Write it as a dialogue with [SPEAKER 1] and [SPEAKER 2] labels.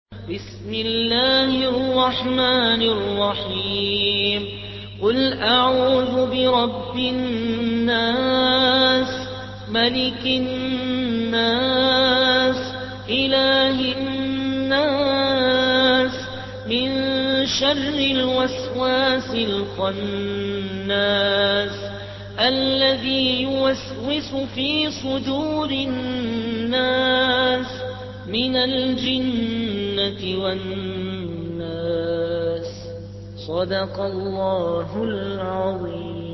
[SPEAKER 1] بسم الله الرحمن الرحيم قل أعوذ برب الناس ملك الناس إله الناس من شر الوسواس الخناس الذي يوسوس في صدور الناس من الجنة والناس. صدق الله العظيم.